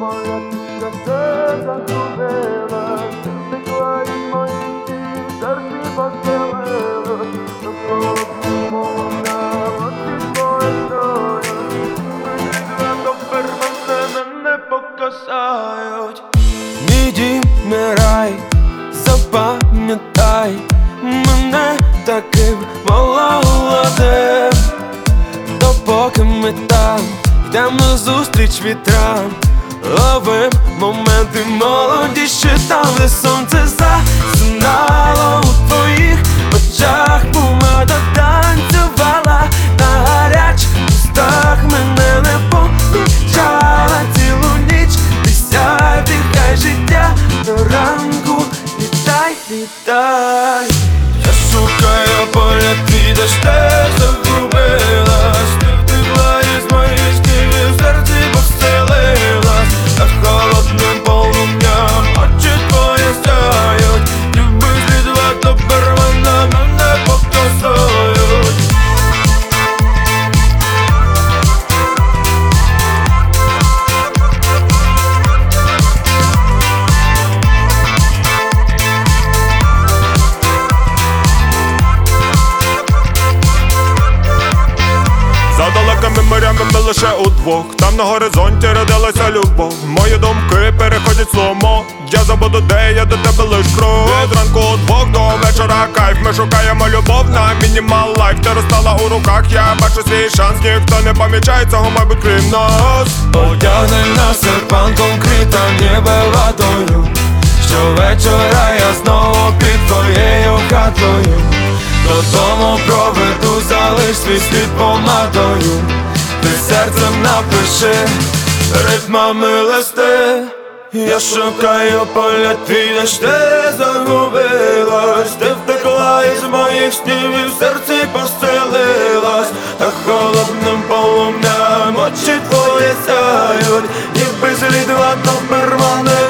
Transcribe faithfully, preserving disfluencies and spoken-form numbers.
моя тиха все загубилась, втекла із моїх снів, серці поселилась, до холодного полум'я очі твої стоять, прийшла тепер мене не покасають. Мій дім, мій рай, запам'ятай мене таким молодим, допоки ми там йдем назустріч вітрам, ловим моменти молодіші там, де сонце засинало у твоїх очах, помада танцювала на гарячих устах, мене не помічала цілу ніч, присяй, вдихай життя до ранку, літай, літай. Я шукаю поля, ти де ж ти загубилась, ти втекла із моїх снів і в серці поселилась, та холодним полум'ям очі твої сяють, люби слідва, тепер вона мене покосують. За далекими морями ми лише удвох, там на горизонті родилася любов. Мої думки переходять сломо, я забуду, де я до тебе лиш крок. Від ранку удвох до вечора кайф, ми шукаємо любов на мінімал лайф. Ти розстала у руках, я бачу свій шанс, ніхто не помічає цього, мабуть, крім нас. Одягни на серпан конкрета ніби ватою, щовечора я знову під твоєю хатою, додому проведу, залиш свій слід помадою, ти серцем напиши ритмами листи. Я шукаю поля, ти де ж ти загубилась, ти втекла із моїх снів і в серці поселилась, та холодним полум'ям очі твої сяють, ніби слідва, тепер мене